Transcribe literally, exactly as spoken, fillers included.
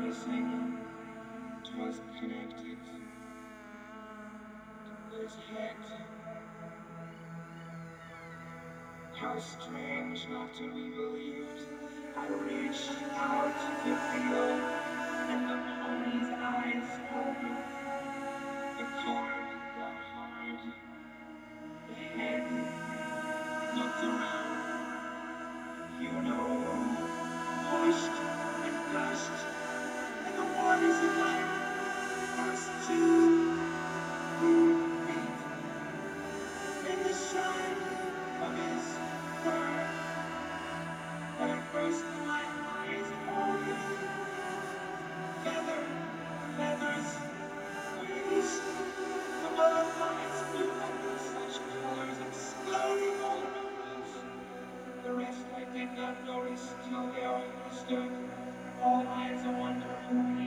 everything was connected. His head. How strange not to be believed. I reached out to feel, and the pony's eyes opened. The cord got hard. The head looked around. You know, pushed and gushed, and the waters of life burst to move feet in the shine of his fur. And at first my eyes opened. Feather, feathers, wings. The butterflies flew up in such colors, exploding all around us. The rest I did not notice till there I stood, all eyes a wonder.